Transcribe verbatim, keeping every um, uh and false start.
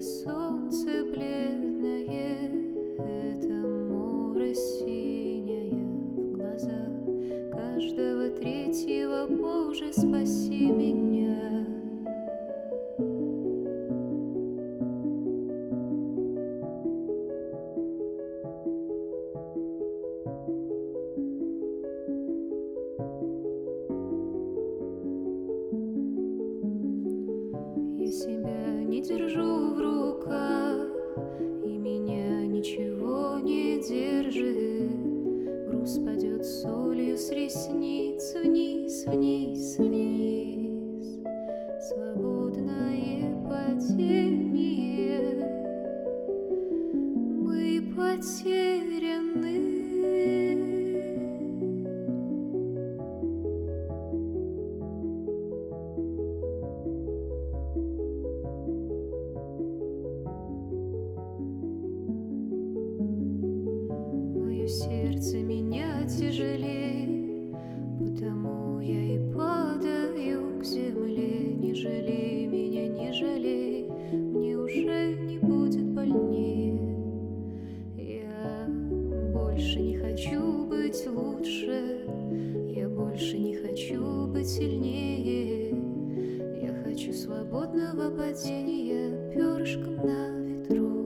солнце бледное, это море синее в глазах каждого третьего. Боже, спаси меня. Я себя не держу в руках, и меня ничего не держит. Груз падет солью с ресниц вниз, вниз, вниз. Свободное падение. Мы потеряны. Мое сердце меня тяжелее, потому я и падаю к земле. Не жалей меня, не жалей, мне уже не будет больнее. Я больше не хочу быть лучше, я больше не хочу быть сильнее. Я хочу свободного падения перышком на ветру.